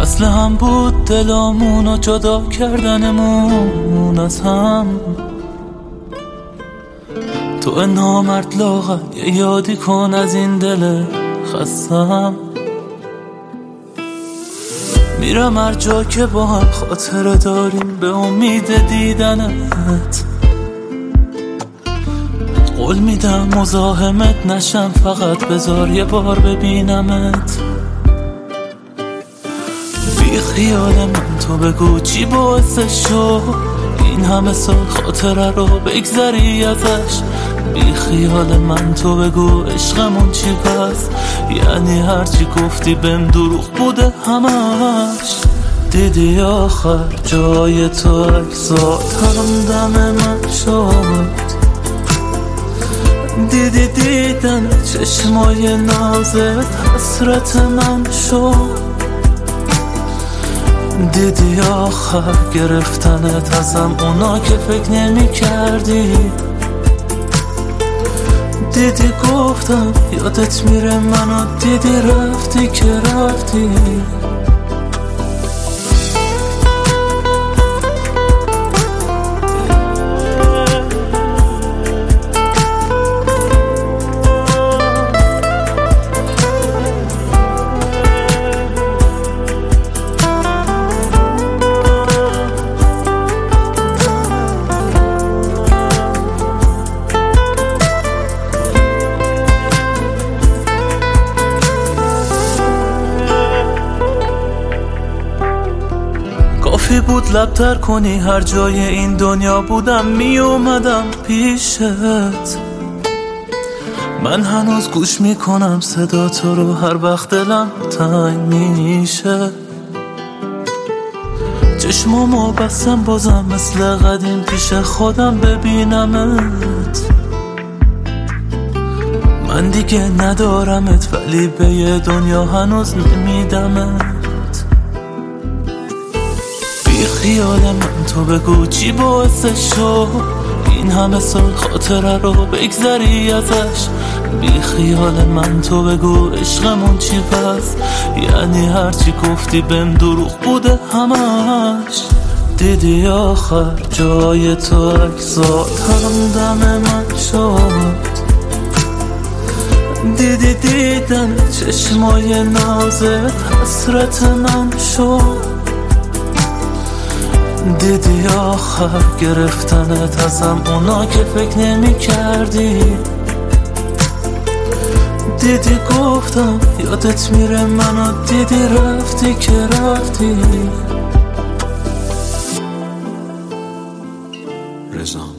اصل هم بود دلامونو جدا کردنمون از هم. تو نامرد لاغر یه یادی کن از این دل خستم. میرم هر جا که با هم خاطره داریم به امید دیدنت. قول میدم مزاحمت نشم، فقط بذار یه بار ببینمت. بی خیال من تو بگو چی باعثش شد این همه سال خاطره رو بگذری ازش. بی خیال من تو بگو عشقمون چی پس، یعنی هرچی گفتی بهم دروغ بوده همش. دیدی آخر جای تو اگزارتم دم من شد. دیدن چشمای نازت حسرت من شد. دیدی آخر گرفتنت ازم اونا که فکر نمی کردی. دیدی گفتم یادت میره منو، دیدی رفتی که رفتی. کافی بود لبتر کنی، هر جای این دنیا بودم می اومدم پیشت. من هنوز گوش میکنم صدا تو رو هر وقت دلم تنگ میشه. چشمامو بستم بازم مثل قدیم پیش خودم ببینمت. من دیگه ندارمت ولی به یه دنیا هنوز نمیدمت. بی خیال من تو بگو چی باعثش شد این همه سال خاطره رو بگذری ازش. بی خیال من تو بگو عشقمون چی پس، یعنی هرچی گفتی بهم دروغ بوده همش. دیدی آخر جای تو اگزارتم دم من شد. دیدن چشمای نازت حسرت من شد. دیدی آخر گرفتنت ازم اونا که فکر نمی کردی. دیدی گفتم یادت میره منو، دیدی رفتی که رفتی. رضا